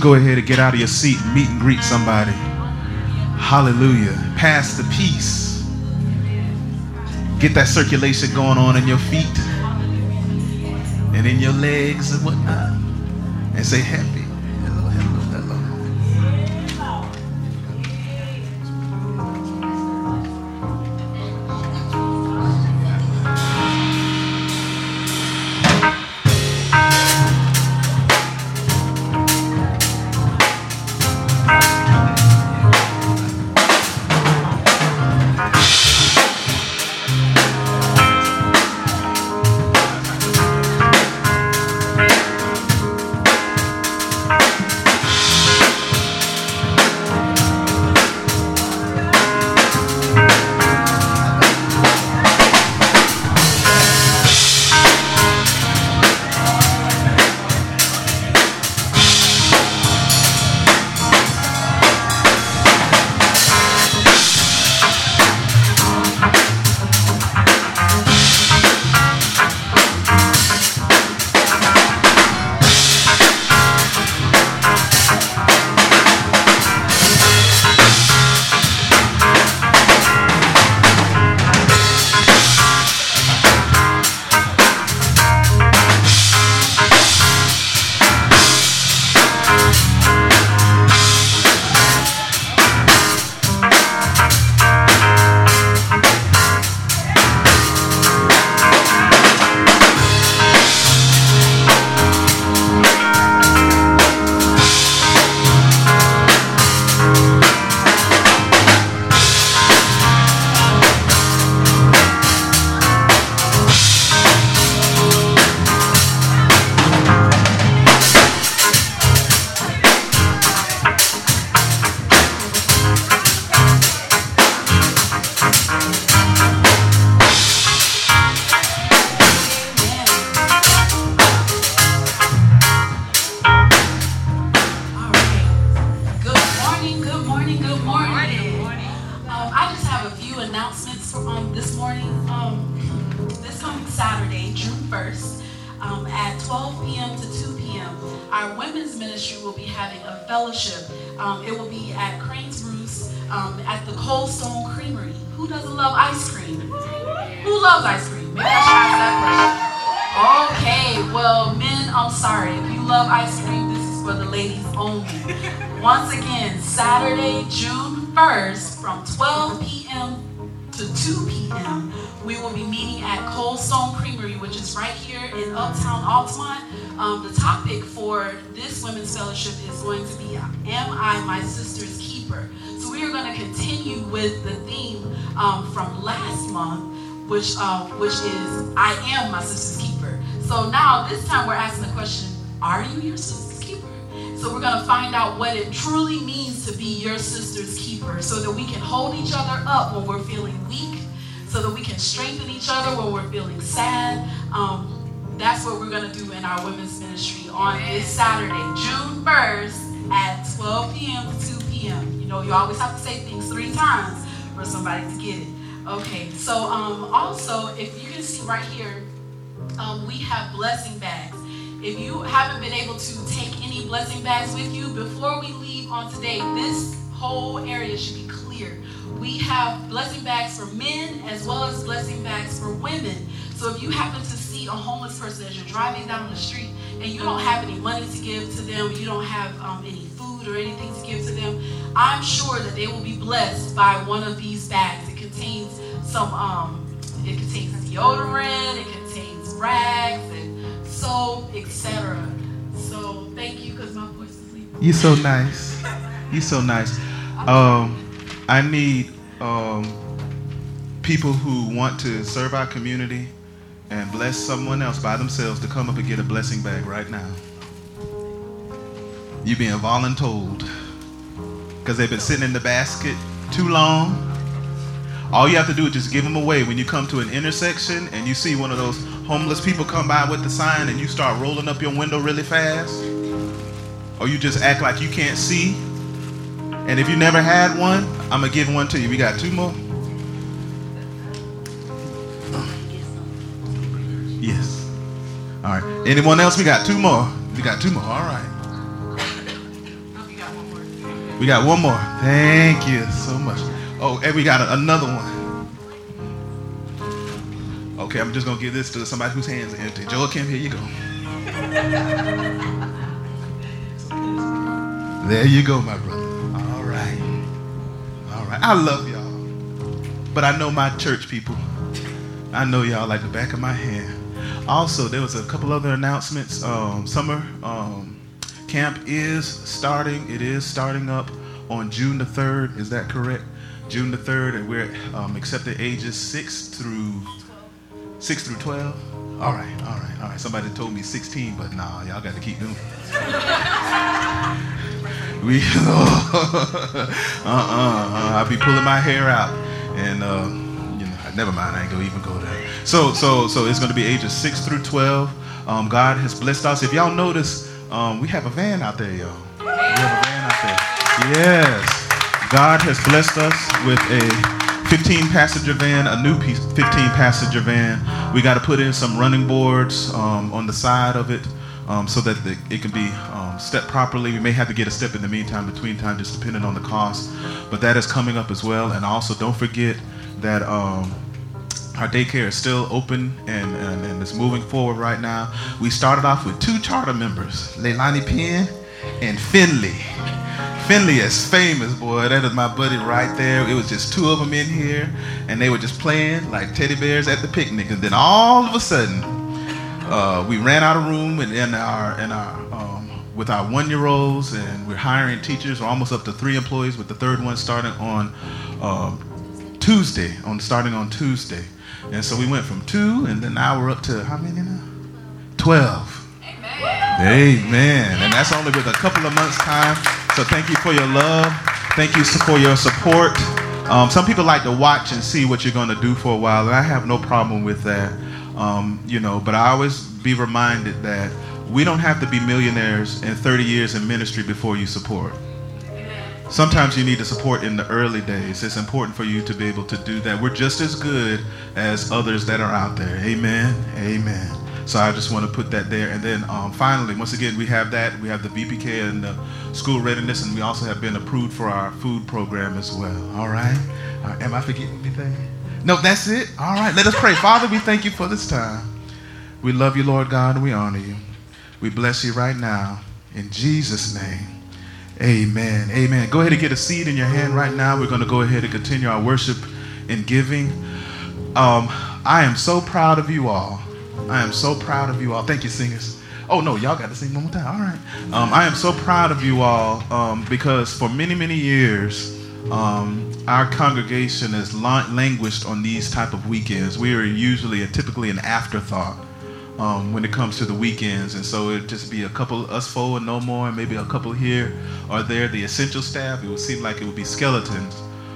go ahead and get out of your seat and meet and greet somebody? Hallelujah. Pass the peace. Get that circulation going on in your feet and in your legs and whatnot. And say happy. Hello, hello, hello. It will be at Crane's Roost at the Cold Stone Creamery. Who doesn't love ice cream? Who loves ice cream? Maybe I should ask that question. Okay, well, men, I'm sorry. If you love ice cream, this is for the ladies only. Once again, Saturday, June 1st, from 12 p.m. to 2 p.m., we will be meeting at Cold Stone Creamery, which is right here in Uptown Altamont. The topic for this Women's Fellowship is going to be, Am I My Sister's Keeper? So we are going to continue with the theme from last month, which is, I am my sister's keeper. So now, this time we're asking the question, are you your sister's keeper? So we're going to find out what it truly means to be your sister's keeper so that we can hold each other up when we're feeling weak, so that we can strengthen each other when we're feeling sad. That's what we're going to do in our women's ministry on this Saturday, June 1st at 12 p.m. to 2 p.m. You know, you always have to say things 3 times for somebody to get it. Okay, so also, if you can see right here, we have blessing bags. If you haven't been able to take any blessing bags with you, before we leave on today, this whole area should be clear. We have blessing bags for men as well as blessing bags for women. So if you happen to see a homeless person as you're driving down the street and you don't have any money to give to them, you don't have any food or anything to give to them, I'm sure that they will be blessed by one of these bags. It contains it contains deodorant, it contains rags and soap, etc. So thank you, because my voice is leaving. You're so nice. You're so nice. I need people who want to serve our community and bless someone else by themselves to come up and get a blessing bag right now. You're being voluntold because they've been sitting in the basket too long. All you have to do is just give them away. When you come to an intersection and you see one of those homeless people come by with the sign and you start rolling up your window really fast, or you just act like you can't see. And if you never had one, I'm going to give one to you. We got 2 more. Yes. All right. Anyone else? We got 2 more. We got 2 more. All right. We got one more. Thank you so much. Oh, and we got another one. Okay, I'm just going to give this to somebody whose hands are empty. Joachim, here you go. There you go, my brother. All right. All right. I love y'all. But I know my church people. I know y'all like the back of my hand. Also, there was a couple other announcements. Summer camp is starting. It is starting up on June the 3rd. Is that correct? June the 3rd, and we're accepting ages 6 through 12. All right. Somebody told me 16, but nah, y'all got to keep doing it. I'll be pulling my hair out, and never mind. I ain't gonna even go there. So it's gonna be ages 6 through 12. God has blessed us. If y'all notice, we have a van out there, y'all. We have a van out there. Yes, God has blessed us with a 15-passenger van, a new 15-passenger van. We got to put in some running boards on the side of it so that it can be stepped properly. We may have to get a step in the meantime, between time, just depending on the cost. But that is coming up as well. And also, don't forget that our daycare is still open and it's moving forward right now. We started off with 2 charter members, Leilani Penn and Finley. Finley is famous, boy. That is my buddy right there. It was just 2 of them in here, and they were just playing like teddy bears at the picnic. And then all of a sudden, we ran out of room with our 1-year-olds, and we're hiring teachers. We're almost up to 3 employees, with the 3rd one starting on Tuesday. And so we went from 2, and then now we're up to how many now? 12. Amen. And that's only with a couple of months' time. So thank you for your love. Thank you for your support. Some people like to watch and see what you're going to do for a while, and I have no problem with that. But I always be reminded that we don't have to be millionaires in 30 years in ministry before you support. Sometimes you need to support in the early days. It's important for you to be able to do that. We're just as good as others that are out there. Amen. Amen. So I just want to put that there. And then finally, once again, we have that. We have the VPK and the school readiness, and we also have been approved for our food program as well. All right? Am I forgetting anything? No, that's it. All right. Let us pray. Father, we thank you for this time. We love you, Lord God, and we honor you. We bless you right now. In Jesus' name, amen. Amen. Go ahead and get a seed in your hand right now. We're going to go ahead and continue our worship and giving. I am so proud of you all. I am so proud of you all. Thank you, singers. Oh, no, y'all got to sing one more time. All right. I am so proud of you all because for many, many years, our congregation has languished on these type of weekends. We are usually typically an afterthought when it comes to the weekends. And so it'd just be a couple, us 4 and no more, and maybe a couple here or there. The essential staff, it would seem like it would be skeleton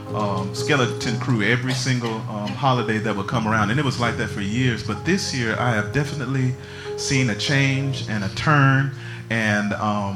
crew every single holiday that would come around, and it was like that for years. But this year I have definitely seen a change and a turn, and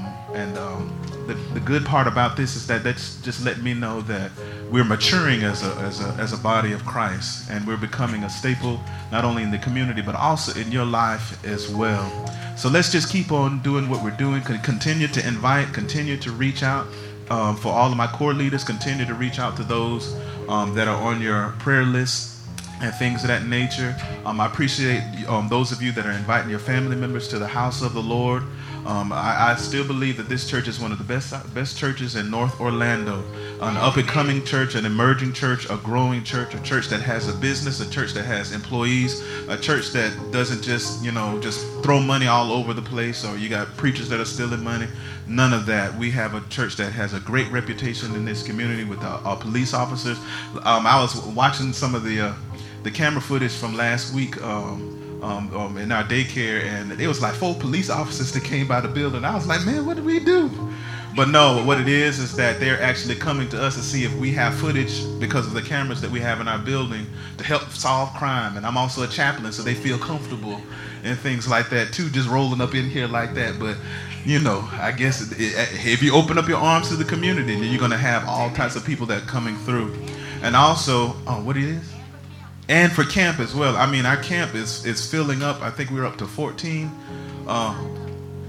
the good part about this is that that's just let me know that we're maturing as a body of Christ, and we're becoming a staple not only in the community but also in your life as well. So let's just keep on doing what we're doing. Continue to invite, continue to reach out. For all of my core leaders, continue to reach out to those that are on your prayer list and things of that nature. I appreciate those of you that are inviting your family members to the house of the Lord. I still believe that this church is one of the best churches in North Orlando. An up-and-coming church, an emerging church, a growing church, a church that has a business, a church that has employees, a church that doesn't just throw money all over the place, or you got preachers that are stealing money. None of that. We have a church that has a great reputation in this community with our police officers. I was watching some of the camera footage from last week in our daycare, and it was like 4 police officers that came by the building. I was like, man, what did we do? But no, what it is that they're actually coming to us to see if we have footage because of the cameras that we have in our building to help solve crime. And I'm also a chaplain, so they feel comfortable and things like that too, just rolling up in here like that. But I guess if you open up your arms to the community, then you're going to have all types of people that are coming through. And also, what it is? And for camp as well. I mean, our camp is filling up. I think we're up to 14.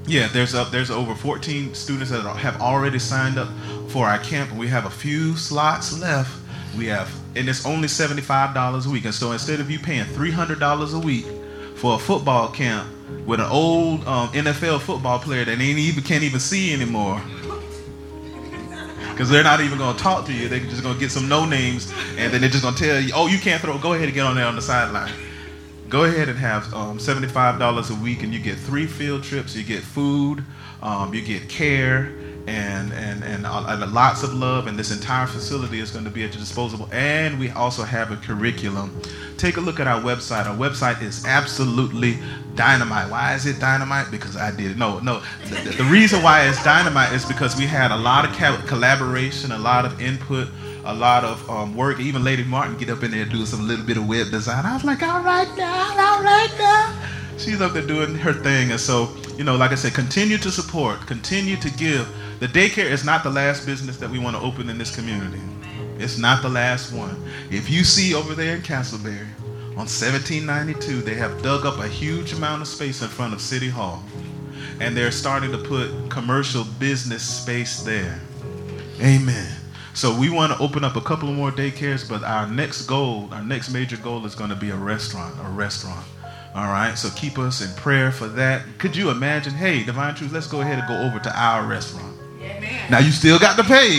Yeah, there's over 14 students that have already signed up for our camp, and we have a few slots left. And it's only $75 a week. And so instead of you paying $300 a week for a football camp with an old NFL football player that can't even see anymore, because they're not even going to talk to you, they're just going to get some no names, and then they're just going to tell you, oh, you can't throw. Go ahead and get on there on the sideline. Go ahead and have $75 a week, and you get 3 field trips. You get food, you get care, and lots of love. And this entire facility is going to be at your disposal. And we also have a curriculum. Take a look at our website. Our website is absolutely dynamite. Why is it dynamite? Because I did it. No. The reason why it's dynamite is because we had a lot of collaboration, a lot of input, a lot of work. Even Lady Martin get up in there and do some little bit of web design. I was like, all right now. She's up there doing her thing. And so, like I said, continue to support, continue to give. The daycare is not the last business that we want to open in this community. It's not the last one. If you see over there in Castleberry on 1792, they have dug up a huge amount of space in front of City Hall. And they're starting to put commercial business space there. Amen. So we want to open up a couple of more daycares, but our next major goal is going to be a restaurant. All right, so keep us in prayer for that. Could you imagine, hey, Divine Truth, let's go ahead and go over to our restaurant. Amen. Now, you still got to pay.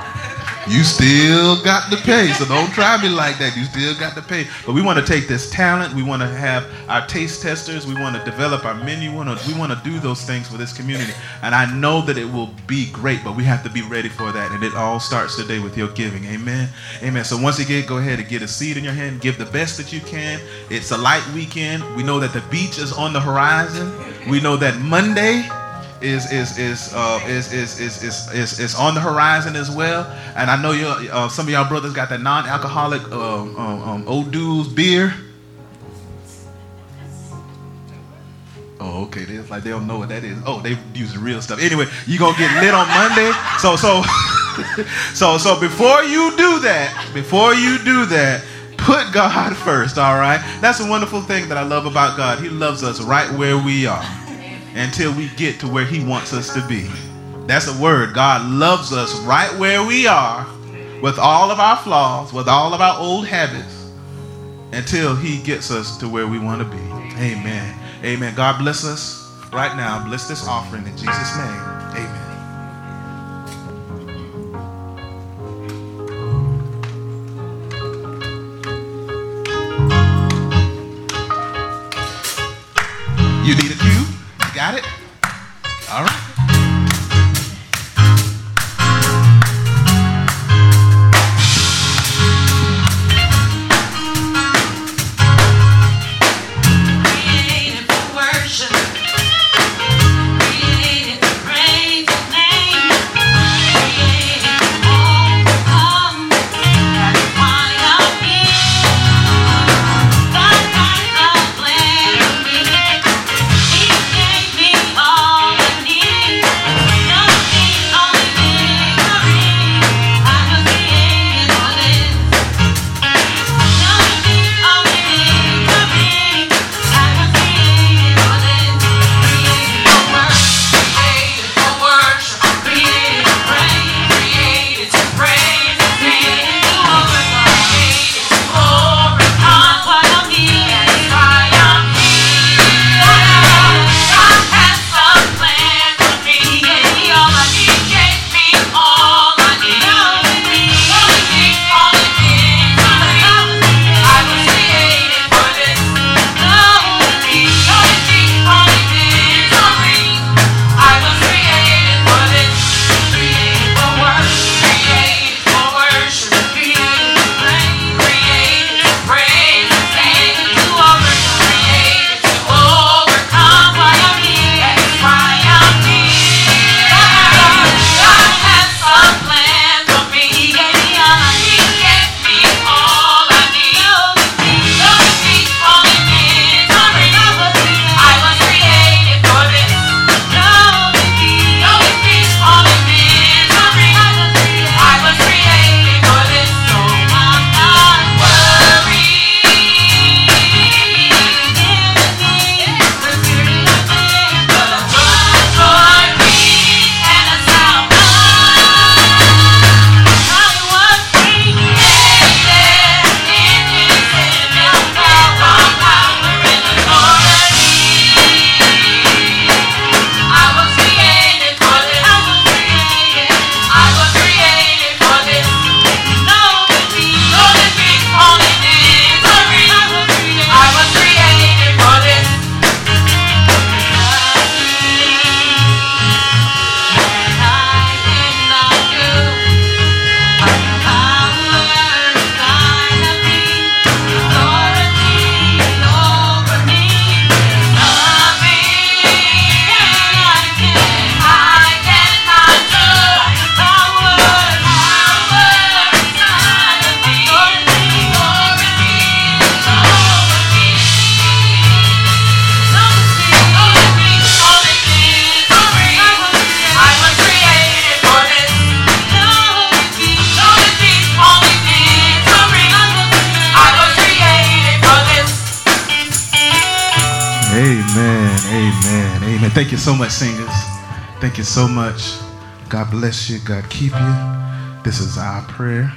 So don't try me like that. You still got to pay. But we want to take this talent. We want to have our taste testers. We want to develop our menu. We want to do those things for this community. And I know that it will be great, but we have to be ready for that. And it all starts today with your giving. Amen. Amen. So once again, go ahead and get a seed in your hand. Give the best that you can. It's a light weekend. We know that the beach is on the horizon. We know that Monday is on the horizon as well. And I know some of y'all brothers got that non-alcoholic Old Dudes beer. Oh, okay. They're like, they don't know what that is. Oh, they use the real stuff. Anyway, you're gonna get lit on Monday. So before you do that, put God first. All right. That's a wonderful thing that I love about God. He loves us right where we are, until we get to where he wants us to be. That's a word. God loves us right where we are, with all of our flaws, with all of our old habits, until he gets us to where we want to be. Amen. Amen. God bless us right now. Bless this offering in Jesus' name. Amen. You need a cue? Got it? All right. Created for worship, created for praise. And thank you so much, singers. Thank you so much. God bless you. God keep you. This is our prayer.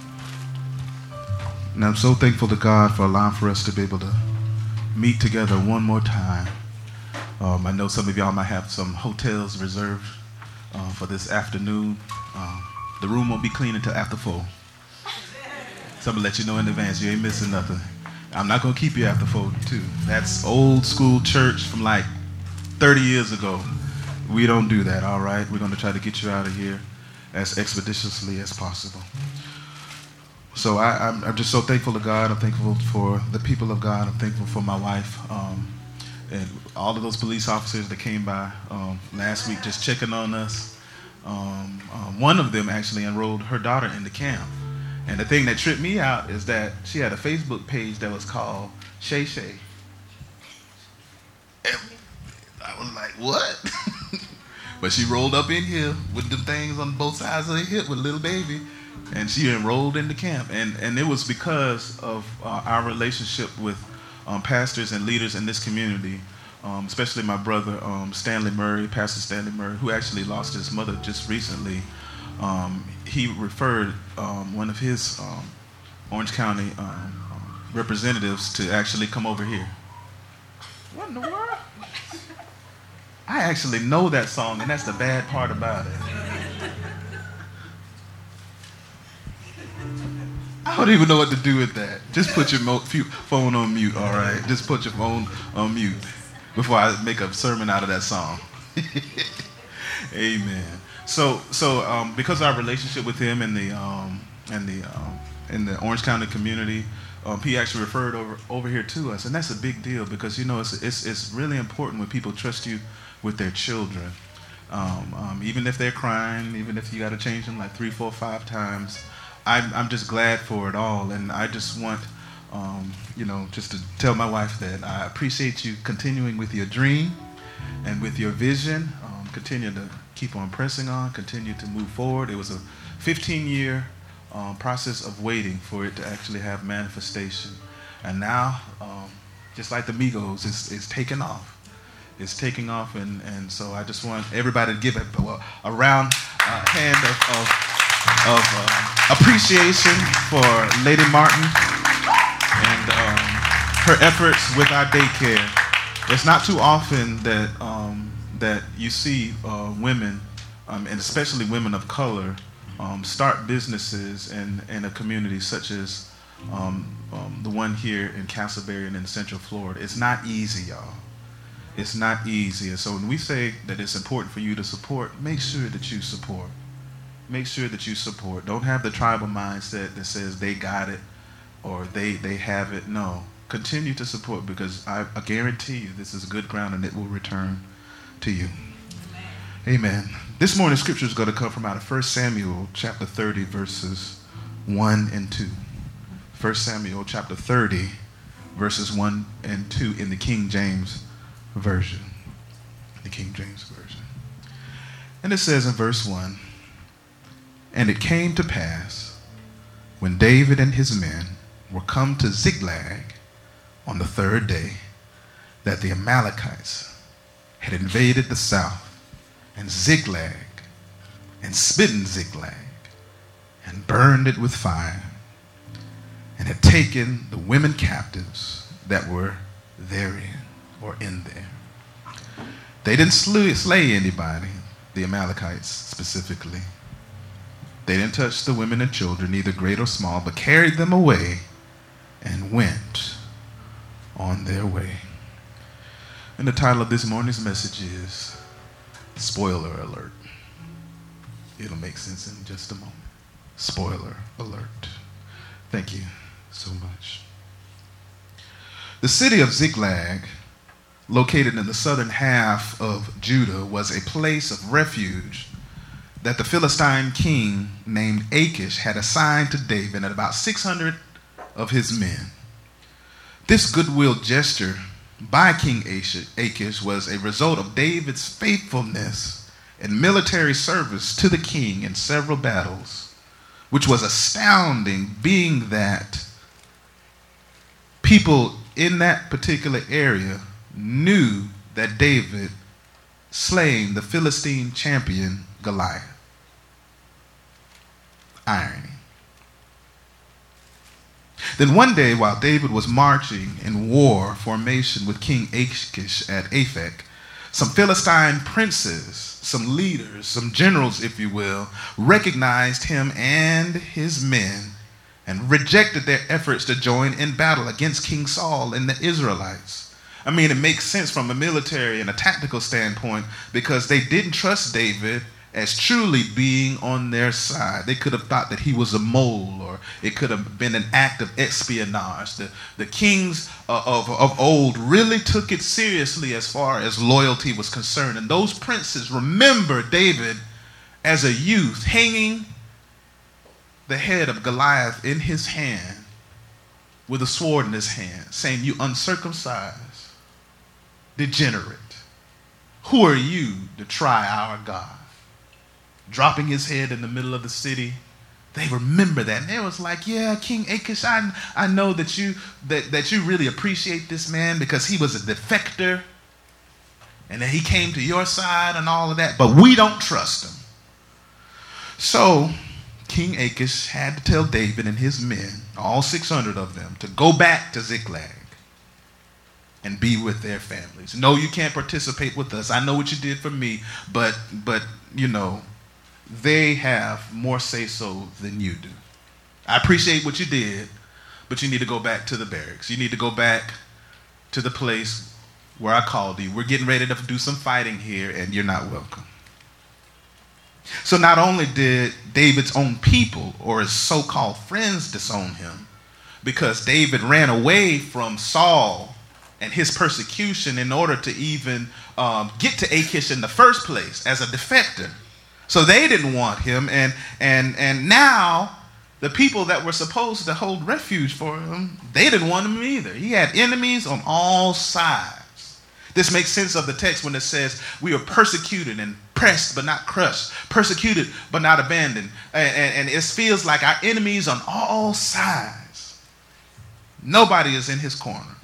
And I'm so thankful to God for allowing for us to be able to meet together one more time. I know some of y'all might have some hotels reserved for this afternoon. The room won't be clean until after 4. So I'm going to let you know in advance. You ain't missing nothing. I'm not going to keep you after 4, too. That's old school church from like 30 years ago. We don't do that, all right? We're going to try to get you out of here as expeditiously as possible. So I'm just so thankful to God. I'm thankful for the people of God. I'm thankful for my wife and all of those police officers that came by last week just checking on us. One of them actually enrolled her daughter in the camp. And the thing that tripped me out is that she had a Facebook page that was called Shay Shay. And I was like, what? But she rolled up in here with them things on both sides of her hip with a little baby. And she enrolled in the camp. And it was because of our relationship with pastors and leaders in this community, especially my brother, Stanley Murray, Pastor Stanley Murray, who actually lost his mother just recently. He referred one of his Orange County representatives to actually come over here. What in the world? I actually know that song, and that's the bad part about it. I don't even know what to do with that. Just put your phone on mute, all right? Just put your phone on mute before I make a sermon out of that song. Amen. So, because of our relationship with him in the Orange County community, he actually referred over here to us, and that's a big deal because it's really important when people trust you with their children, even if they're crying, even if you got to change them like 3, 4, 5 times. I'm just glad for it all, and I just want, just to tell my wife that I appreciate you continuing with your dream and with your vision. Continue to keep on pressing on, continue to move forward. It was a 15-year process of waiting for it to actually have manifestation. And now, just like the Migos, it's taking off. It's taking off, and so I just want everybody to give a round hand of appreciation for Lady Martin and her efforts with our daycare. It's not too often that you see women, and especially women of color, start businesses in a community such as the one here in Castleberry and in Central Florida. It's not easy, y'all. It's not easy. And so when we say that it's important for you to support, make sure that you support. Make sure that you support. Don't have the tribal mindset that says they got it or they have it. No. Continue to support because I guarantee you this is good ground and it will return to you. Amen. This morning's scripture is going to come from out of 1 Samuel chapter 30 verses 1 and 2. 1 Samuel chapter 30 verses 1 and 2 in the King James Version. The King James Version. And it says in verse 1, "And it came to pass, when David and his men were come to Ziklag on the 3rd day, that the Amalekites had invaded the south, and Ziklag, and smitten Ziklag, and burned it with fire, and had taken the women captives that were therein, or in there." They didn't slay anybody, the Amalekites specifically. They didn't touch the women and children, neither great or small, but carried them away and went on their way. And the title of this morning's message is Spoiler Alert. It'll make sense in just a moment. Spoiler alert. Thank you so much. The city of Ziklag, located in the southern half of Judah, was a place of refuge that the Philistine king named Achish had assigned to David and about 600 of his men. This goodwill gesture by King Achish was a result of David's faithfulness and military service to the king in several battles, which was astounding, being that people in that particular area knew that David slain the Philistine champion Goliath. Irony. Then one day, while David was marching in war formation with King Achish at Aphek, some Philistine princes, some leaders, some generals, if you will, recognized him and his men and rejected their efforts to join in battle against King Saul and the Israelites. I mean, it makes sense from a military and a tactical standpoint because they didn't trust David as truly being on their side. They could have thought that he was a mole, or it could have been an act of espionage. The kings of old really took it seriously as far as loyalty was concerned. And those princes remember David as a youth hanging the head of Goliath in his hand with a sword in his hand, saying, "You uncircumcised degenerate, who are you to try our God?" Dropping his head in the middle of the city. They remember that. And they was like, "Yeah, King Achish, I know that you really appreciate this man because he was a defector and that he came to your side and all of that, but we don't trust him." So King Achish had to tell David and his men, all 600 of them, to go back to Ziklag and be with their families. "No, you can't participate with us. I know what you did for me, but you know, they have more say-so than you do. I appreciate what you did, but you need to go back to the barracks. You need to go back to the place where I called you. We're getting ready to do some fighting here, and you're not welcome." So not only did David's own people, or his so-called friends, disown him, because David ran away from Saul and his persecution in order to even get to Achish in the first place as a defector. So they didn't want him, and now the people that were supposed to hold refuge for him, they didn't want him either. He had enemies on all sides. This makes sense of the text when it says we are persecuted and pressed but not crushed, persecuted but not abandoned. And it feels like our enemies on all sides. Nobody is in his corner.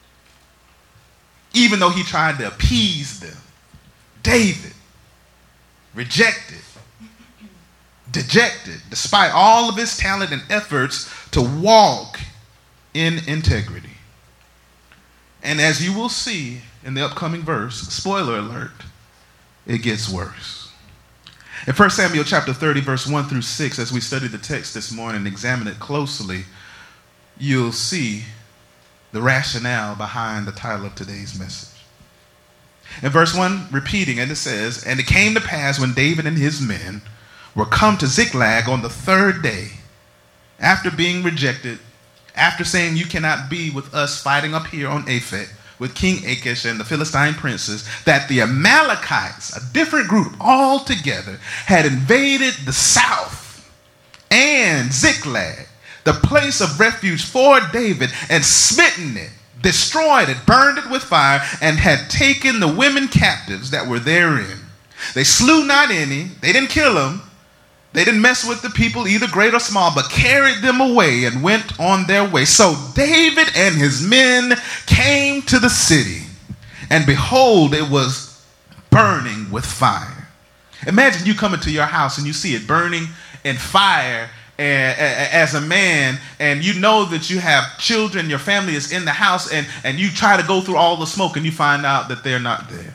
Even though he tried to appease them, David, rejected, dejected, despite all of his talent and efforts to walk in integrity. And as you will see in the upcoming verse, spoiler alert, it gets worse. In 1 Samuel chapter 30, verse 1 through 6, as we study the text this morning and examine it closely, you'll see the rationale behind the title of today's message. In verse 1, repeating, and it says, "And it came to pass when David and his men were come to Ziklag on the third day, after being rejected, after saying, 'You cannot be with us fighting up here on Aphek with King Achish and the Philistine princes,' that the Amalekites, a different group altogether, had invaded the south and Ziklag, the place of refuge for David, and smitten it, destroyed it, burned it with fire, and had taken the women captives that were therein. They slew not any, they didn't kill them, they didn't mess with the people, either great or small, but carried them away and went on their way. So David and his men came to the city, and behold, it was burning with fire." Imagine you come into your house and you see it burning in fire as a man, and you know that you have children, your family is in the house, and you try to go through all the smoke and you find out that they're not there.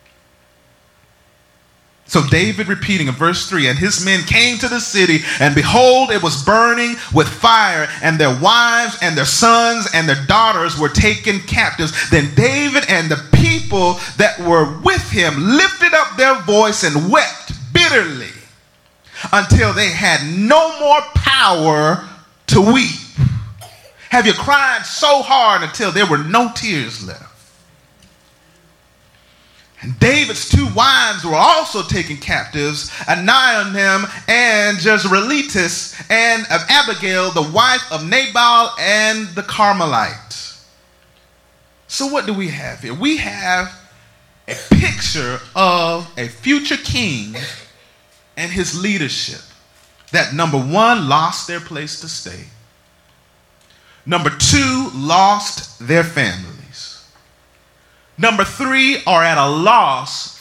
So David, repeating in verse 3, "And his men came to the city, and behold, it was burning with fire, and their wives and their sons and their daughters were taken captives. Then David and the people that were with him lifted up their voice and wept bitterly until they had no more power to weep." Have you cried so hard until there were no tears left? And David's two wives were also taken captives, Ahinoam and Jezreelites, and of Abigail, the wife of Nabal and the Carmelite. So what do we have here? We have a picture of a future king and his leadership that, number one, lost their place to stay. Number two, lost their families. Number three, are at a loss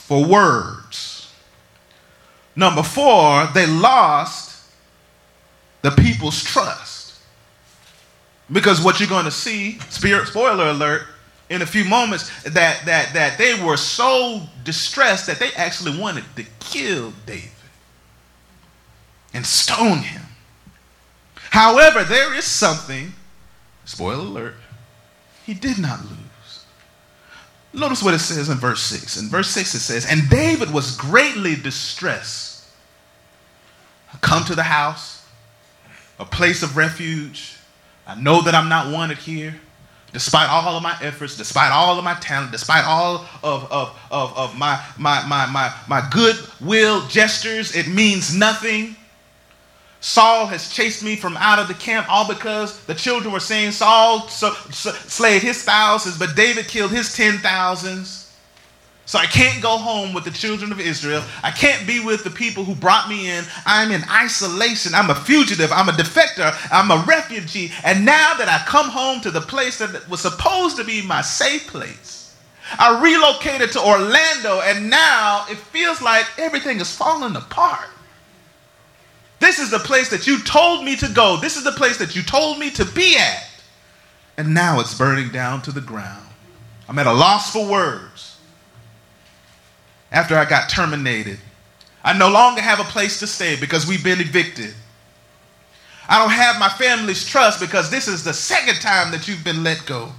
for words. Number 4, they lost the people's trust. Because what you're going to see, spoiler alert, in a few moments, that they were so distressed that they actually wanted to kill David and stone him. However, there is something, spoiler alert, he did not lose. Notice what it says in verse 6. In verse 6 it says, and David was greatly distressed. I come to the house, a place of refuge. I know that I'm not wanted here. Despite all of my efforts, despite all of my talent, despite all of my goodwill gestures, it means nothing. Saul has chased me from out of the camp, all because the children were saying Saul slayed his thousands, but David killed his 10,000s. So I can't go home with the children of Israel. I can't be with the people who brought me in. I'm in isolation. I'm a fugitive. I'm a defector. I'm a refugee. And now that I come home to the place that was supposed to be my safe place, I relocated to Orlando, and now it feels like everything is falling apart. This is the place that you told me to go. This is the place that you told me to be at. And now it's burning down to the ground. I'm at a loss for words. After I got terminated, I no longer have a place to stay because we've been evicted. I don't have my family's trust because this is the second time that you've been let go.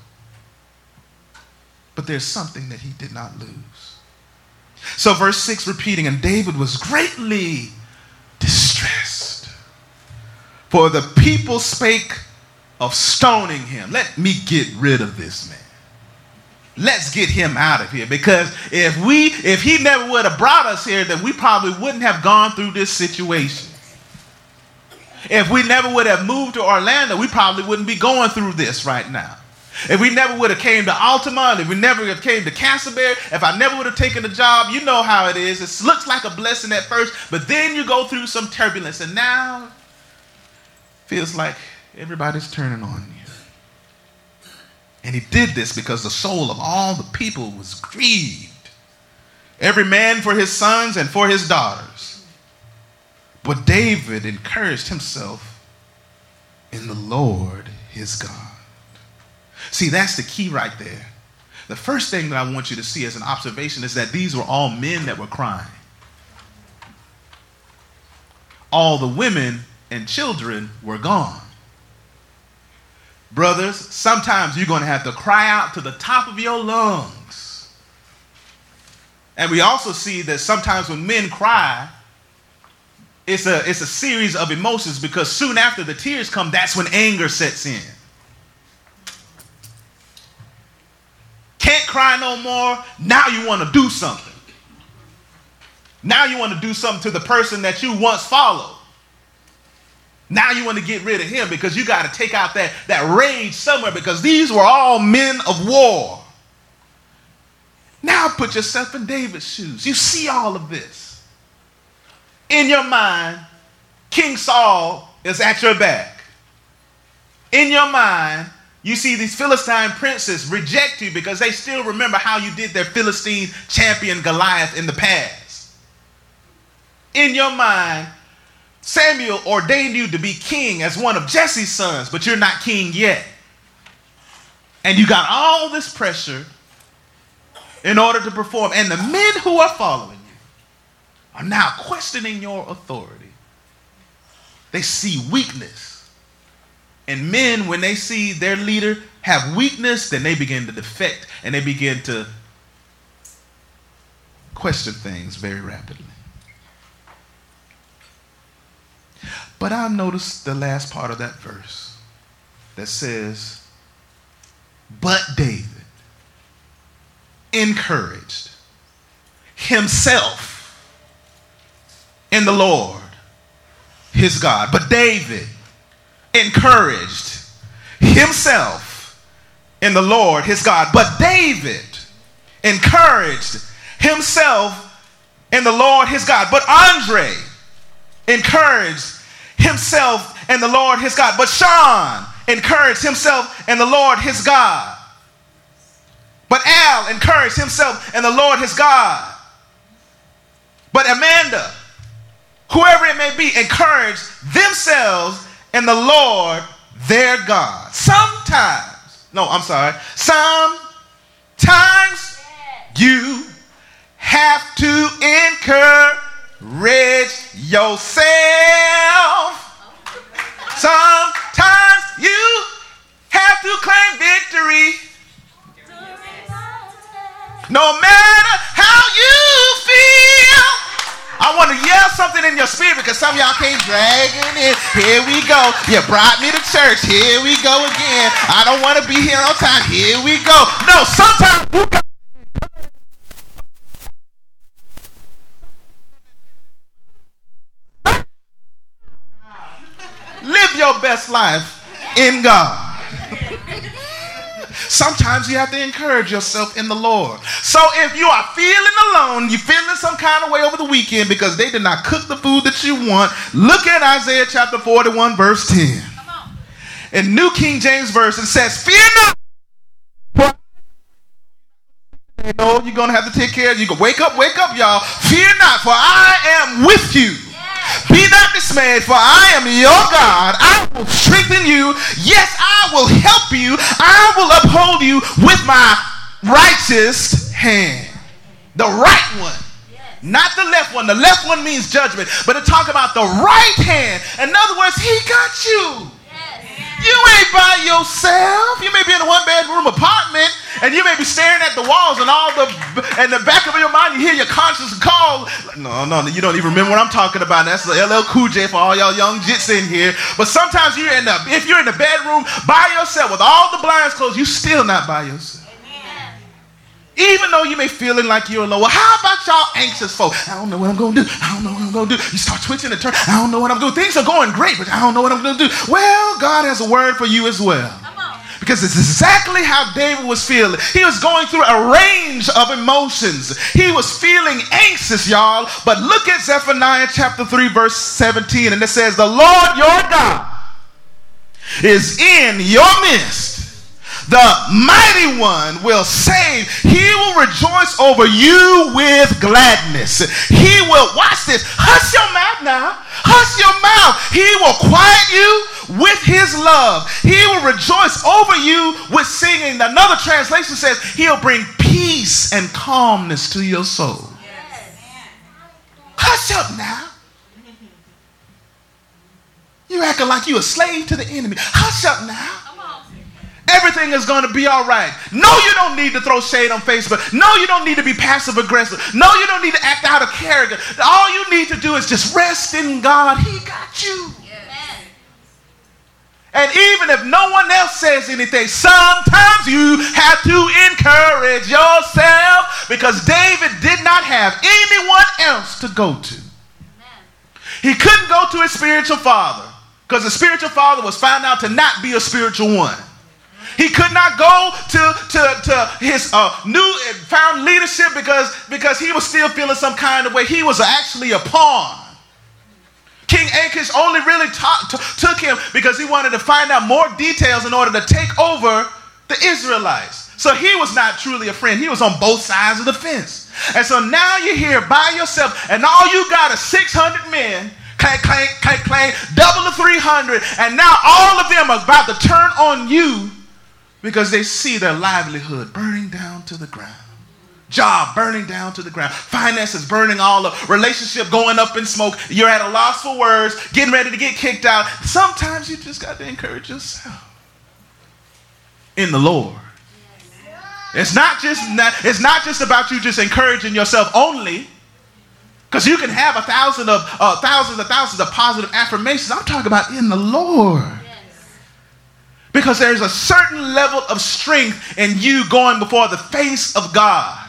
But there's something that he did not lose. So verse 6 repeating, and David was greatly distressed, for the people spake of stoning him. Let me get rid of this man. Let's get him out of here, because if he never would have brought us here, then we probably wouldn't have gone through this situation. If we never would have moved to Orlando, we probably wouldn't be going through this right now. If we never would have came to Altamont, if we never have came to Castleberry, if I never would have taken the job, you know how it is. It looks like a blessing at first, but then you go through some turbulence, and now it feels like everybody's turning on you. And he did this because the soul of all the people was grieved, every man for his sons and for his daughters. But David encouraged himself in the Lord his God. See, that's the key right there. The first thing that I want you to see as an observation is that these were all men that were crying. All the women and children were gone. Brothers, sometimes you're going to have to cry out to the top of your lungs. And we also see that sometimes when men cry, it's a series of emotions, because soon after the tears come, that's when anger sets in. Can't cry no more. Now you want to do something. Now you want to do something to the person that you once followed. Now you want to get rid of him because you got to take out that rage somewhere, because these were all men of war. Now put yourself in David's shoes. You see all of this. In your mind, King Saul is at your back. In your mind, you see these Philistine princes reject you because they still remember how you did their Philistine champion Goliath in the past. In your mind, Samuel ordained you to be king as one of Jesse's sons, but you're not king yet. And you got all this pressure in order to perform. And the men who are following you are now questioning your authority. They see weakness. And men, when they see their leader have weakness, then they begin to defect and they begin to question things very rapidly. But I've noticed the last part of that verse that says, but David encouraged himself in the Lord his God. But David encouraged himself in the Lord his God. But David encouraged himself in the Lord his God. But Andre encouraged himself in the Lord his God. But Sean encouraged himself in the Lord his God. But Al encouraged himself in the Lord his God. but Amanda, whoever it may be, encourage themselves in the Lord their God. Sometimes you have to encourage yourself. Sometimes you have to claim victory. No matter how you feel. I want to yell something in your spirit because some of y'all came dragging in. Here we go. You brought me to church. Here we go again. I don't want to be here on time. Here we go. No, sometimes you got live your best life in God. Sometimes you have to encourage yourself in the Lord. So if you are feeling alone, you're feeling some kind of way over the weekend because they did not cook the food that you want, look at Isaiah chapter 41 verse 10. In New King James Version, it says, fear not. You know you're going to have to take care of you. You can wake up, y'all. Fear not, for I am with you. Be not dismayed, for I am your God. I will strengthen you. Yes, I will help you. I will uphold you with my righteous hand. The right one. Not the left one. The left one means judgment. But to talk about the right hand. In other words, he got you. You ain't by yourself. You may be in a one-bedroom apartment, and you may be staring at the walls, and in the back of your mind, you hear your conscience call. No, you don't even remember what I'm talking about. That's the LL Cool J for all y'all young jits in here. But sometimes if you're in the bedroom by yourself with all the blinds closed, you're still not by yourself. Even though you may feeling like you're alone. Well, how about y'all anxious folk? I don't know what I'm going to do. I don't know what I'm going to do. You start twitching and turn. I don't know what I'm going to do. Things are going great, but I don't know what I'm going to do. Well, God has a word for you as well. Because it's exactly how David was feeling. He was going through a range of emotions. He was feeling anxious, y'all. But look at Zephaniah chapter 3, verse 17. And it says, the Lord your God is in your midst. The mighty one will save. He will rejoice over you with gladness. He will, watch this, hush your mouth now. Hush your mouth. He will quiet you with his love. He will rejoice over you with singing. Another translation says he'll bring peace and calmness to your soul. Yes. Hush up now. You acting like you a slave to the enemy. Hush up now. Everything is going to be all right. No, you don't need to throw shade on Facebook. No, you don't need to be passive aggressive. No, you don't need to act out of character. All you need to do is just rest in God. He got you. Yes. And even if no one else says anything, sometimes you have to encourage yourself, because David did not have anyone else to go to. He couldn't go to his spiritual father, because the spiritual father was found out to not be a spiritual one. He could not go to his new found leadership because he was still feeling some kind of way. He was actually a pawn. King Achish only really took him because he wanted to find out more details in order to take over the Israelites. So he was not truly a friend. He was on both sides of the fence. And so now you're here by yourself, and all you got is 600 men. Clank, clank, clank, clank, double the 300. And now all of them are about to turn on you, because they see their livelihood burning down to the ground. Job burning down to the ground. Finances burning all up. Relationship going up in smoke. You're at a loss for words. Getting ready to get kicked out. Sometimes you just got to encourage yourself in the Lord. It's not just about you just encouraging yourself only, because you can have thousands of positive affirmations. I'm talking about in the Lord. Because there's a certain level of strength in you going before the face of God.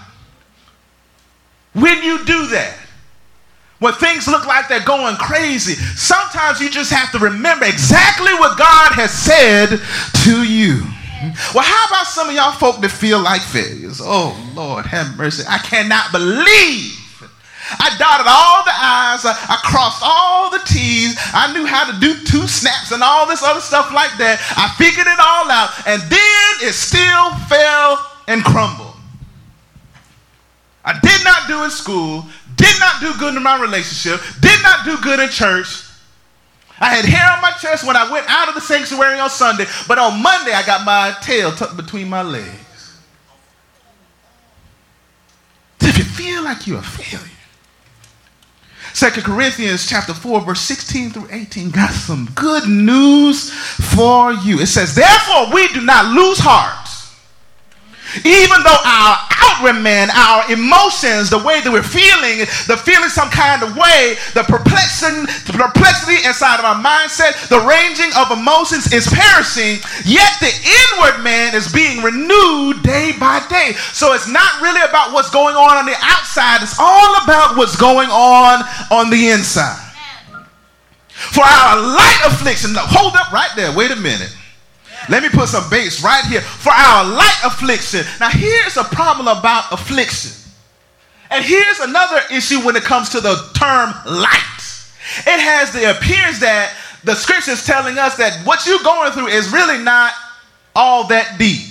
When you do that, when things look like they're going crazy, sometimes you just have to remember exactly what God has said to you. Well, how about some of y'all folk that feel like failures? Oh, Lord, have mercy. I cannot believe I dotted all the I's, I crossed all the T's, I knew how to do 2 snaps and all this other stuff like that. I figured it all out, and then it still fell and crumbled. I did not do in school, did not do good in my relationship, did not do good in church. I had hair on my chest when I went out of the sanctuary on Sunday, but on Monday I got my tail tucked between my legs. If you feel like you're a failure, 2 Corinthians chapter 4, verse 16 through 18 got some good news for you. It says, therefore we do not lose heart. Even though our outward man, our emotions, the way that we're feeling some kind of way, the perplexity inside of our mindset, the ranging of emotions is perishing, yet the inward man is being renewed day by day. So it's not really about what's going on the outside. It's all about what's going on the inside. For our light affliction, now hold up right there, wait a minute. Let me put some bass right here. For our light affliction. Now here's a problem about affliction. And here's another issue when it comes to the term light. It has the appearance that the scripture is telling us that what you're going through is really not all that deep.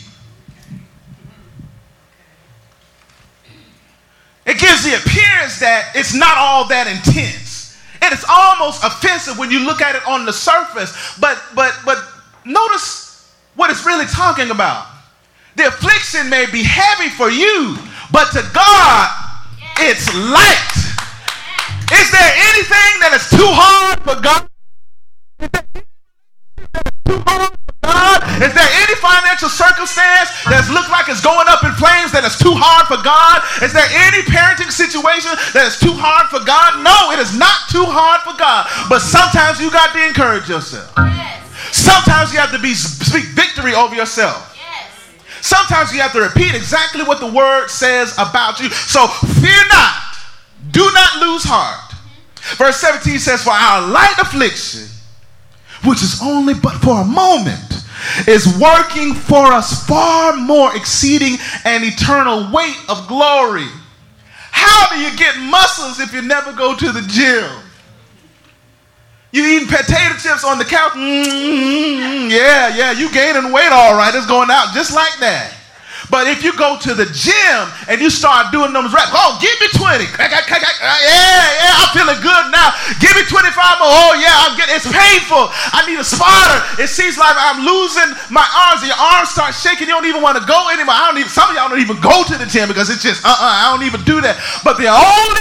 It gives the appearance that it's not all that intense. And it's almost offensive when you look at it on the surface. But notice what it's really talking about. The affliction may be heavy for you, but to God, it's light. Is there anything that is too hard for God? Is there anything that is too hard for God? Is there any financial circumstance that looks like it's going up in flames that is too hard for God? Is there any parenting situation that is too hard for God? No, it is not too hard for God. But sometimes you got to encourage yourself. Sometimes you have to speak victory over yourself. Yes. Sometimes you have to repeat exactly what the word says about you. So fear not. Do not lose heart. Verse 17 says, for our light affliction, which is only but for a moment, is working for us far more exceeding an eternal weight of glory. How do you get muscles if you never go to the gym? You eating potato chips on the couch? Yeah, you gaining weight all right. It's going out just like that. But if you go to the gym and you start doing those reps, oh, give me 20. Yeah, I'm feeling good now. Give me 25 more. Oh, yeah, it's painful. I need a spotter. It seems like I'm losing my arms. And your arms start shaking. You don't even want to go anymore. Some of y'all don't even go to the gym because it's just, I don't even do that. But the only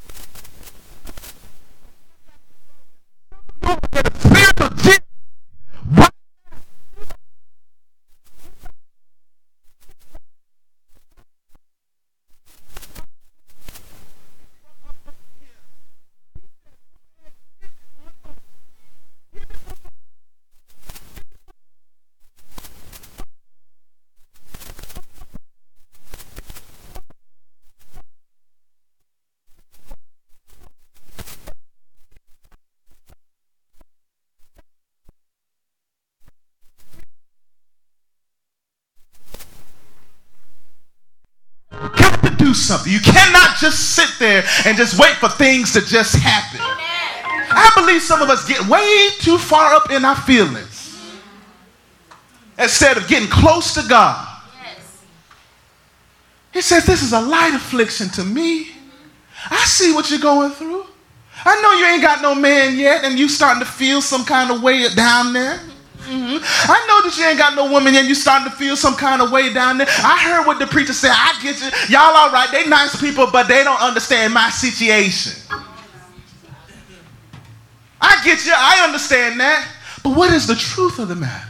spiritual gym right do something. You cannot just sit there and just wait for things to just happen. I believe some of us get way too far up in our feelings instead of getting close to God. He says, this is a light affliction to me. I see what you're going through. I know you ain't got no man yet and you starting to feel some kind of way down there. I know that you ain't got no woman yet. You starting to feel some kind of way down there. I heard what the preacher said. I get you. Y'all all right. They nice people, but they don't understand my situation. I get you. I understand that. But what is the truth of the matter?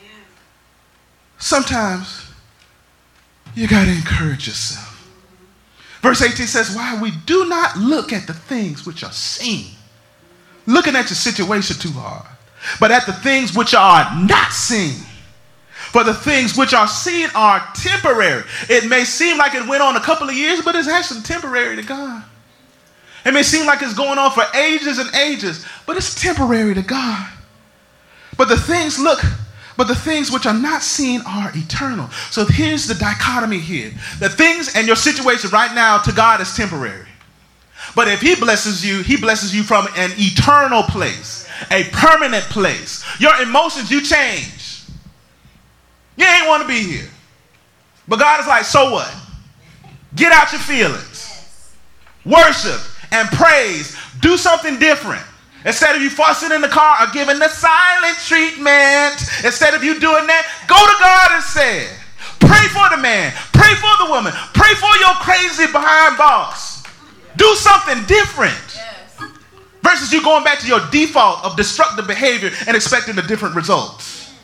Sometimes you got to encourage yourself. Verse 18 says, why we do not look at the things which are seen. Looking at your situation too hard. But at the things which are not seen. For the things which are seen are temporary. It may seem like it went on a couple of years, but it's actually temporary to God. It may seem like it's going on for ages and ages, but it's temporary to God. But the things which are not seen are eternal. So here's the dichotomy here. The things and your situation right now to God is temporary. But if he blesses you from an eternal place. A permanent place. Your emotions, you change. You ain't want to be here. But God is like, so what? Get out your feelings. Worship and praise. Do something different. Instead of you fussing in the car or giving the silent treatment, instead of you doing that, go to God instead. Pray for the man. Pray for the woman. Pray for your crazy behind boss. Do something different. Yes. Versus you going back to your default of destructive behavior and expecting a different result.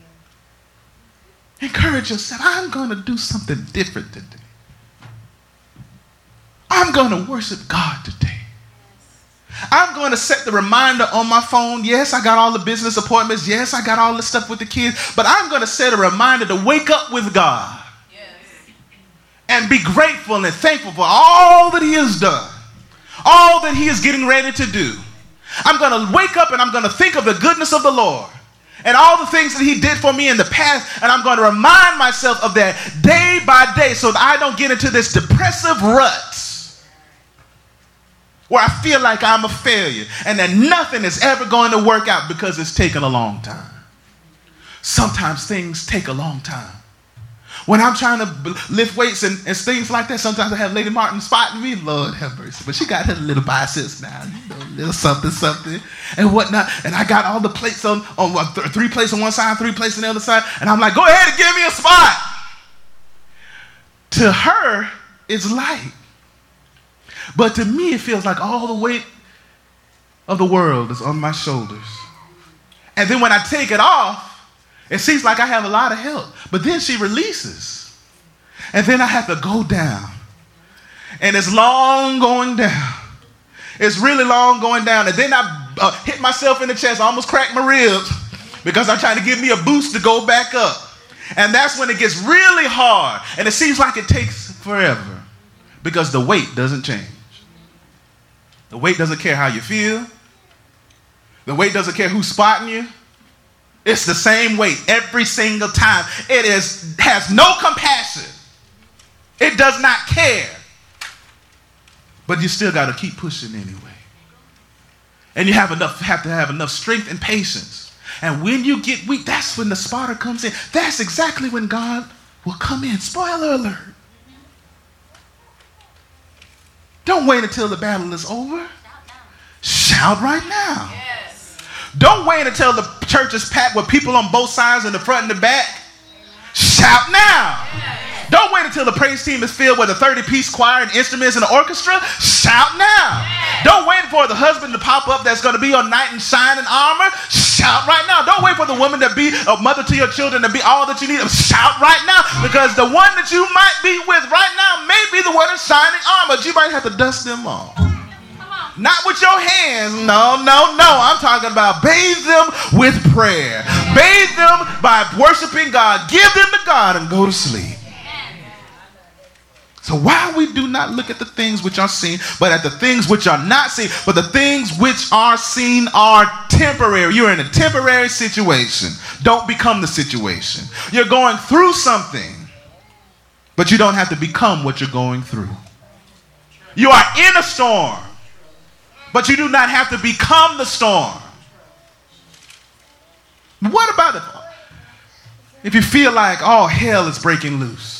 Encourage yourself. I'm going to do something different today. I'm going to worship God today. I'm going to set the reminder on my phone. Yes, I got all the business appointments. Yes, I got all the stuff with the kids. But I'm going to set a reminder to wake up with God. Yes. And be grateful and thankful for all that he has done. All that he is getting ready to do. I'm going to wake up and I'm going to think of the goodness of the Lord. And all the things that he did for me in the past. And I'm going to remind myself of that day by day so that I don't get into this depressive rut where I feel like I'm a failure and that nothing is ever going to work out because it's taken a long time. Sometimes things take a long time. When I'm trying to lift weights and things like that, sometimes I have Lady Martin spotting me. Lord have mercy. But she got her little biceps now, little something and whatnot. And I got all the plates on 3 plates on one side, 3 plates on the other side. And I'm like, go ahead and give me a spot. To her, it's light. But to me, it feels like all the weight of the world is on my shoulders. And then when I take it off, it seems like I have a lot of help. But then she releases. And then I have to go down. And it's long going down. It's really long going down. And then I hit myself in the chest. I almost cracked my ribs because I'm trying to give me a boost to go back up. And that's when it gets really hard. And it seems like it takes forever because the weight doesn't change. The weight doesn't care how you feel. The weight doesn't care who's spotting you. It's the same weight every single time. It has no compassion. It does not care. But you still got to keep pushing anyway. And you have to have enough strength and patience. And when you get weak, that's when the spotter comes in. That's exactly when God will come in. Spoiler alert. Don't wait until the battle is over. Shout right now. Yes. Don't wait until the church is packed with people on both sides, in the front and the back. Shout now. Yes. Don't wait until the praise team is filled with a 30-piece choir and instruments and an orchestra. Shout now. Yes. Don't wait for the husband to pop up that's going to be on knight in shining armor. Shout right now. Don't wait for the woman to be a mother to your children to be all that you need. Shout right now, because the one that you might be with right now may be the one in shining armor. But you might have to dust them off. Not with your hands. No. I'm talking about bathe them with prayer. Bathe them by worshiping God. Give them to God and go to sleep. So while we do not look at the things which are seen, but at the things which are not seen, but the things which are seen are temporary. You're in a temporary situation. Don't become the situation. You're going through something, but you don't have to become what you're going through. You are in a storm, but you do not have to become the storm. What about it if you feel like all hell is breaking loose?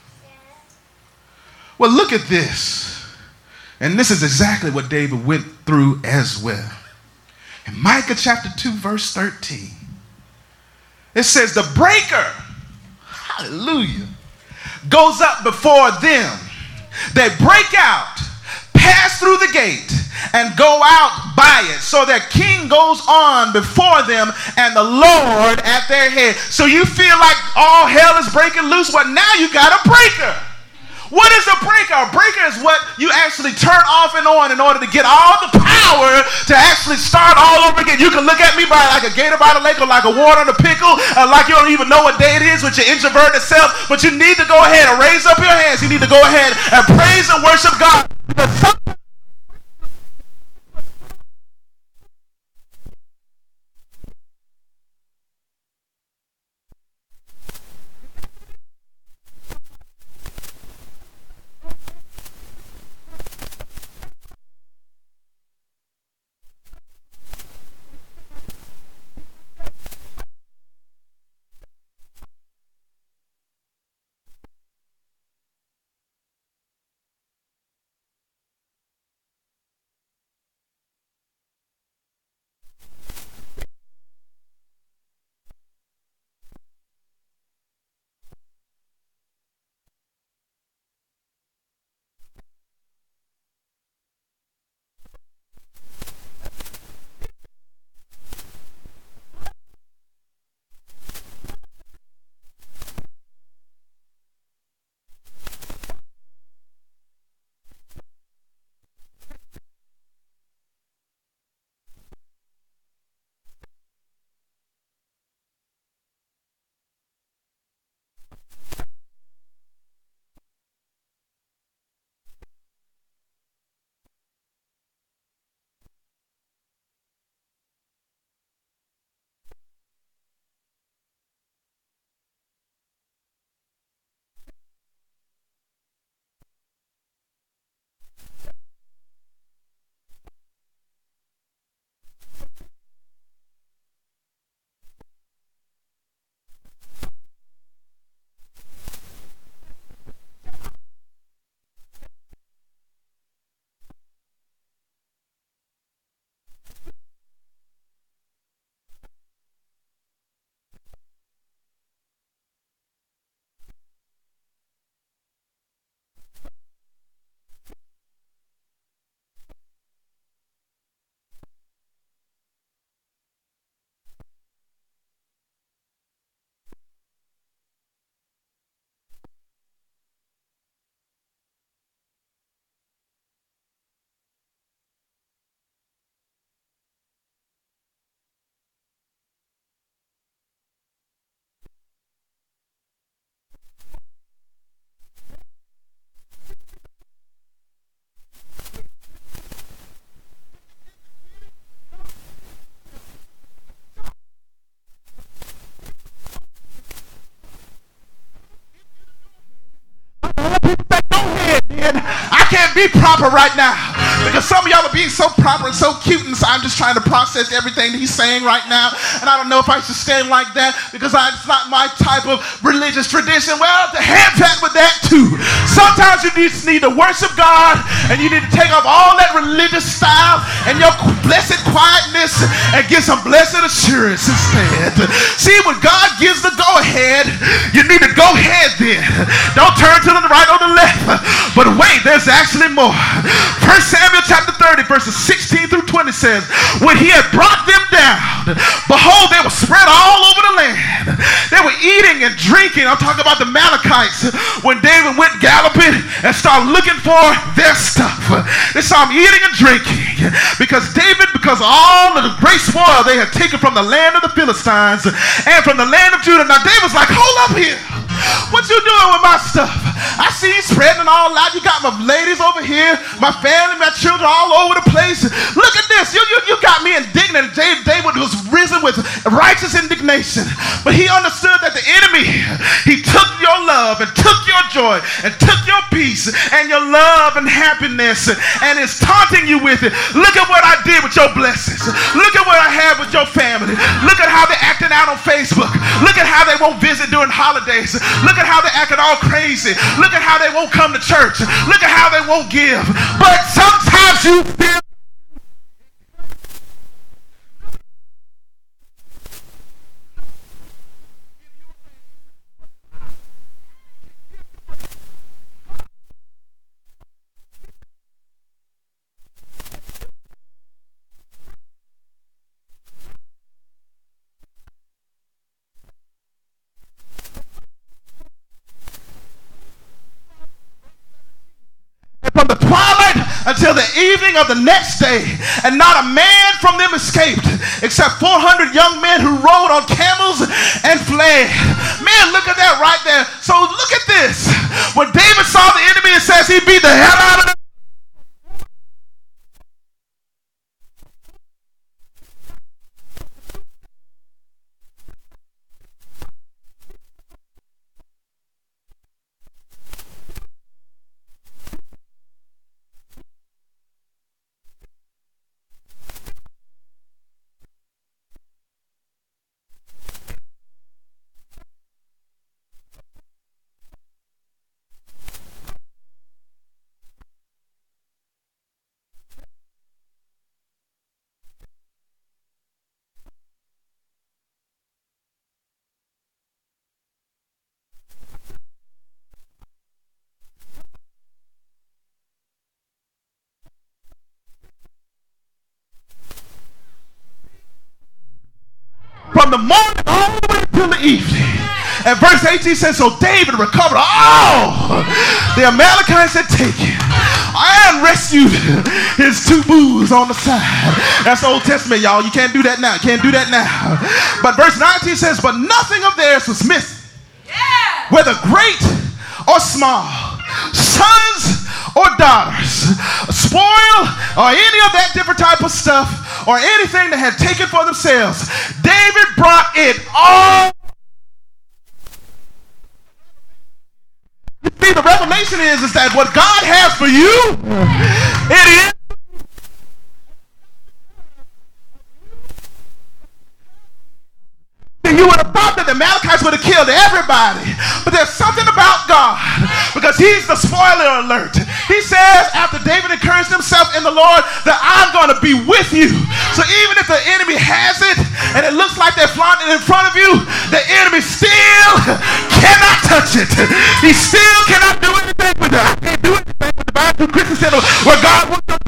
Well, look at this. And this is exactly what David went through as well. In Micah chapter 2, verse 13, it says, the breaker, hallelujah, goes up before them. They break out, pass through the gate, and go out by it. So their king goes on before them and the Lord at their head. So you feel like all hell is breaking loose? Well, now you got a breaker. What is a breaker? A breaker is what you actually turn off and on in order to get all the power to actually start all over again. You can look at me by like a gator by the lake or like a water on a pickle, like you don't even know what day it is with your introverted self, but you need to go ahead and raise up your hands. You need to go ahead and praise and worship God. Because be proper right now. Because some of y'all are being so proper and so cute, and so I'm just trying to process everything that he's saying right now. And I don't know if I should stand like that because it's not my type of religious tradition. Well, to have that with that too. Sometimes you just need to worship God, and you need to take off all that religious style and your blessed quietness and get some blessed assurance instead. See, when God gives the go-ahead, you need to go ahead then. Don't turn to the right or the left. But wait, there's actually more. 1 Samuel chapter 30, verses 16 through 20 says, when he had brought them down, behold, they were spread all over the land. They were eating and drinking. I'm talking about the Amalekites. When David went galloping and started looking for their stuff, they saw him eating and drinking because of all of the great spoil they had taken from the land of the Philistines and from the land of Judah. Now David's like, hold up here. What you doing with my stuff? I see you spreading it all out. You got my ladies over here, my family, my children all over the place. Look at this. You got me indignant. David was risen with righteous indignation. But he understood that the enemy, he took your love and took your joy and took your peace and your love and happiness and is taunting you with it. Look at what I did with your blessings. Look at what I had with your family. Look at how they're acting out on Facebook. Look at how they won't visit during holidays. Look at how they're acting all crazy. Look at how they won't come to church. Look at how they won't give. But sometimes you feel from the twilight until the evening of the next day, and not a man from them escaped, except 400 young men who rode on camels and fled. Man, look at that right there. So look at this. When David saw the enemy, it says he beat the hell out of them. From the morning all the way until the evening. And verse 18 says, so David recovered all the Amalekites had taken and rescued his two bulls on the side. That's Old Testament, y'all. You can't do that now. Can't do that now. But verse 19 says, but nothing of theirs was missing. Whether great or small, sons or daughters, spoil or any of that different type of stuff or anything they had taken for themselves, David brought it all. You see, the revelation is that what God has for you, it is. You would have thought that the Amalekites would have killed everybody. But there's something about God, because he's the spoiler alert. He says, after David encouraged himself in the Lord, that I'm going to be with you. So even if the enemy has it, and it looks like they're flaunting it in front of you, the enemy still cannot touch it. He still cannot do anything with it. I can't do anything with the Bible. Christian said, where God wants to be.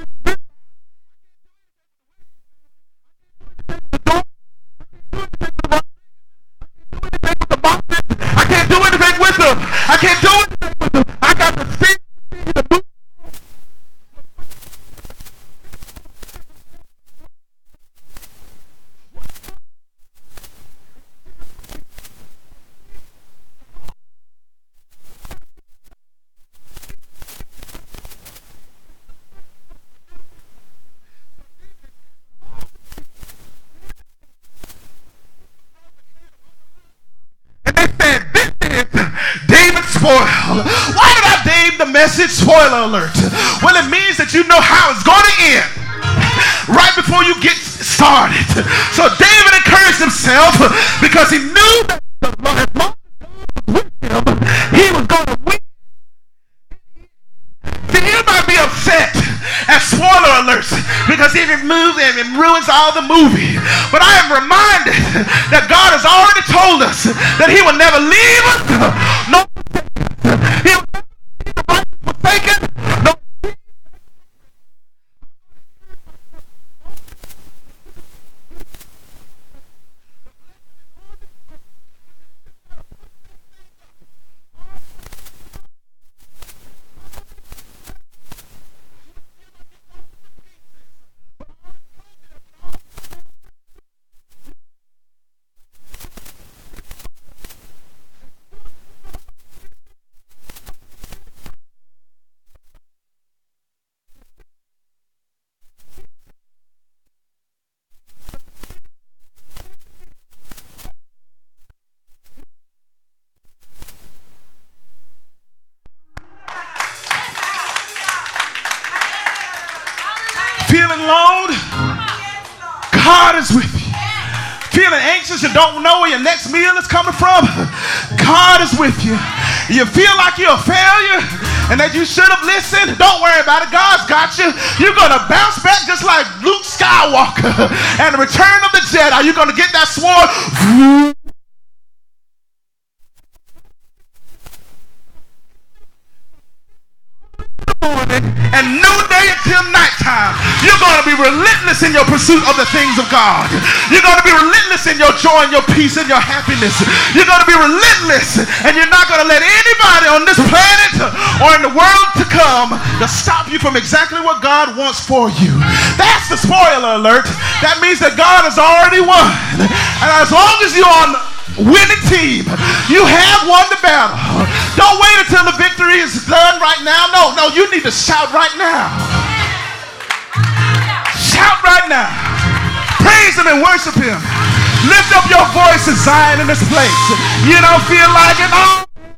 I can't do anything with them. I got to see the move. Why did I name the message, spoiler alert. Well, it means that you know how it's going to end right before you get started. So David encouraged himself because he knew that as long as God was with him, he was going to win. See, you might be upset at spoiler alerts because it removes and it ruins all the movie. But I am reminded that God has already told us that he will never leave us, nor forsake us. He will never leave the righteous forsaken, nor feeling alone, God is with you. Feeling anxious, you don't know where your next meal is coming from, God is with you. You feel like you're a failure and that you should have listened, don't worry about it. God's got you. You're going to bounce back just like Luke Skywalker and the Return of the Jedi. You're going to get that sword. And noonday until nighttime, you're going to be relentless in your pursuit of the things of God. You're going to be relentless in your joy and your peace and your happiness. You're going to be relentless, and you're not going to let anybody on this planet or in the world to come to stop you from exactly what God wants for you. That's the spoiler alert. That means that God has already won. And as long as you're on winning team, you have won the battle. Don't wait until the victory is done right now. No, you need to shout right now. Shout right now. Praise him and worship him. Lift up your voice in Zion in this place. You don't feel like it? Oh.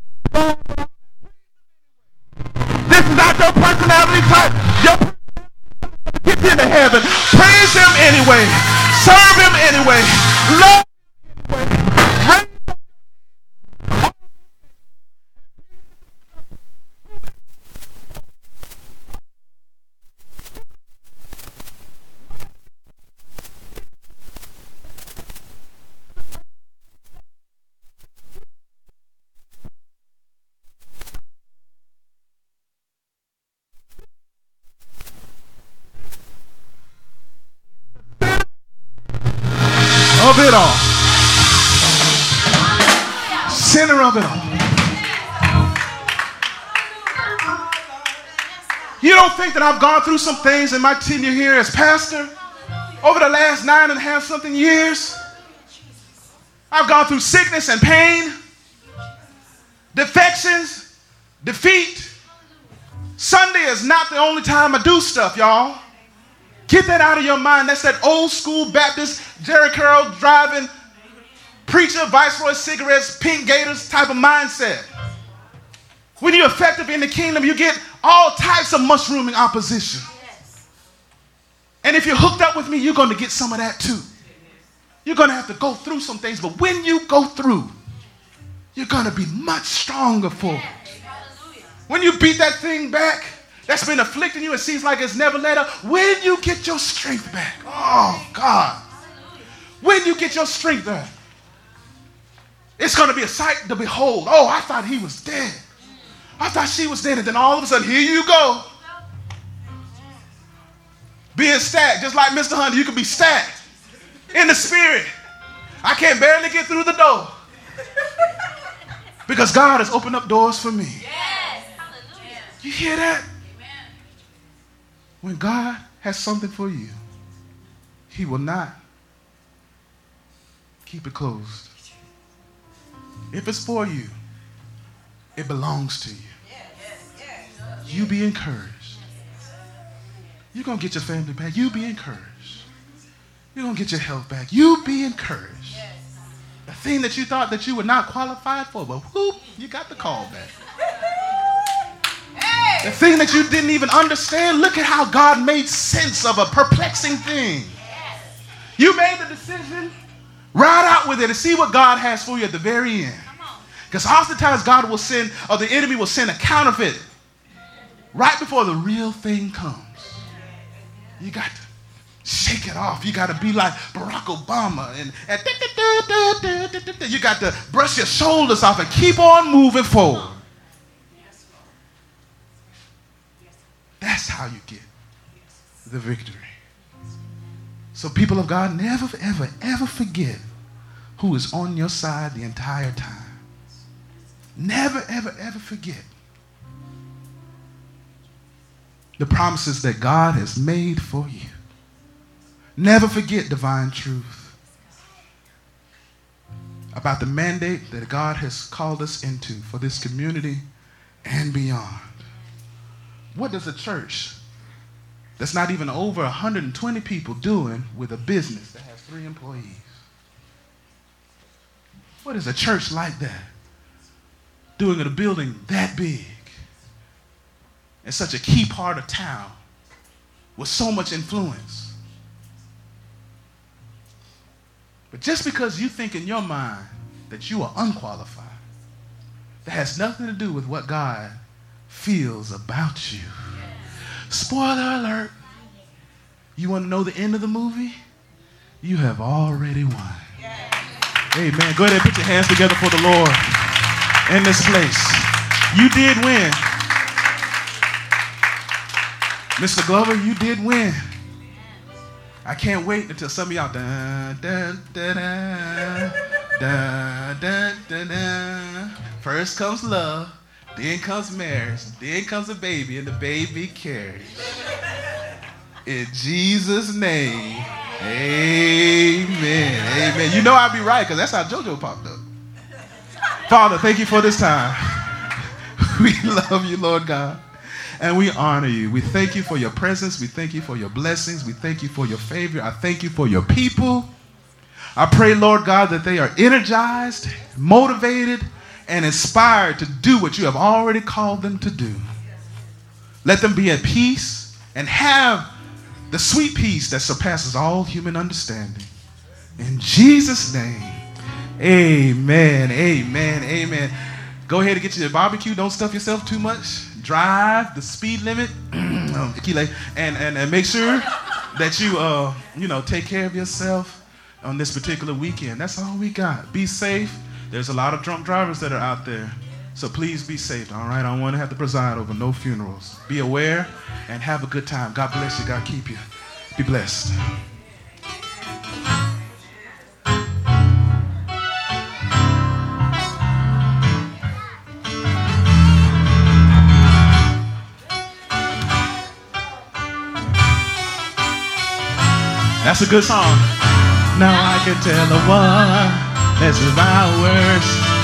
This is not your personality type. Your personality get you into heaven. Praise him anyway. Serve him anyway. Love him anyway. Of it all. Center of it all. You don't think that I've gone through some things in my tenure here as pastor over the last 9.5 something years? I've gone through sickness and pain, defections, defeat. Sunday is not the only time I do stuff, y'all. Get that out of your mind. That's that old school Baptist, Jerry Curl driving, preacher, viceroy, cigarettes, pink gators type of mindset. When you're effective in the kingdom, you get all types of mushrooming opposition. And if you're hooked up with me, you're going to get some of that too. You're going to have to go through some things, but when you go through, you're going to be much stronger for it. When you beat that thing back, that's been afflicting you, it seems like it's never let up. When you get your strength back, oh God, when you get your strength back, it's going to be a sight to behold. Oh, I thought he was dead. I thought she was dead. And then all of a sudden, here you go. Being stacked, just like Mr. Hunter, you can be stacked in the spirit. I can't barely get through the door because God has opened up doors for me. You hear that? When God has something for you, he will not keep it closed. If it's for you, it belongs to you. You be encouraged. You're going to get your family back. You be encouraged. You're going to get your health back. You be encouraged. The thing that you thought that you were not qualified for, but whoop, you got the call back. The thing that you didn't even understand, look at how God made sense of a perplexing thing. You made the decision, ride out with it and see what God has for you at the very end. Because oftentimes God will send, or the enemy will send a counterfeit right before the real thing comes. You got to shake it off. You got to be like Barack Obama. And you got to brush your shoulders off and keep on moving forward. That's how you get the victory. So people of God, never, ever, ever forget who is on your side the entire time. Never, ever, ever forget the promises that God has made for you. Never forget divine truth about the mandate that God has called us into for this community and beyond. What does a church that's not even over 120 people doing with a business that has 3 employees? What is a church like that doing in a building that big in such a key part of town with so much influence? But just because you think in your mind that you are unqualified, that has nothing to do with what God feels about you. Spoiler alert. You want to know the end of the movie? You have already won. Amen. Go ahead and put your hands together for the Lord in this place. You did win. Mr. Glover, you did win. I can't wait until some of y'all dun, dun, dun, dun, dun, dun, dun, dun. First comes love, then comes marriage, then comes a baby, and the baby carries. In Jesus' name, amen. Amen. You know I'll be right, because that's how JoJo popped up. Father, thank you for this time. We love you, Lord God. And we honor you. We thank you for your presence. We thank you for your blessings. We thank you for your favor. I thank you for your people. I pray, Lord God, that they are energized, motivated, and inspired to do what you have already called them to do. Let them be at peace and have the sweet peace that surpasses all human understanding. In Jesus' name, amen, amen, amen. Go ahead and get your barbecue. Don't stuff yourself too much. Drive the speed limit, and make sure that you take care of yourself on this particular weekend. That's all we got. Be safe. There's a lot of drunk drivers that are out there, so please be safe. All right, I don't want to have to preside over no funerals. Be aware and have a good time. God bless you. God keep you. Be blessed. That's a good song. Now I can tell the one that's without words.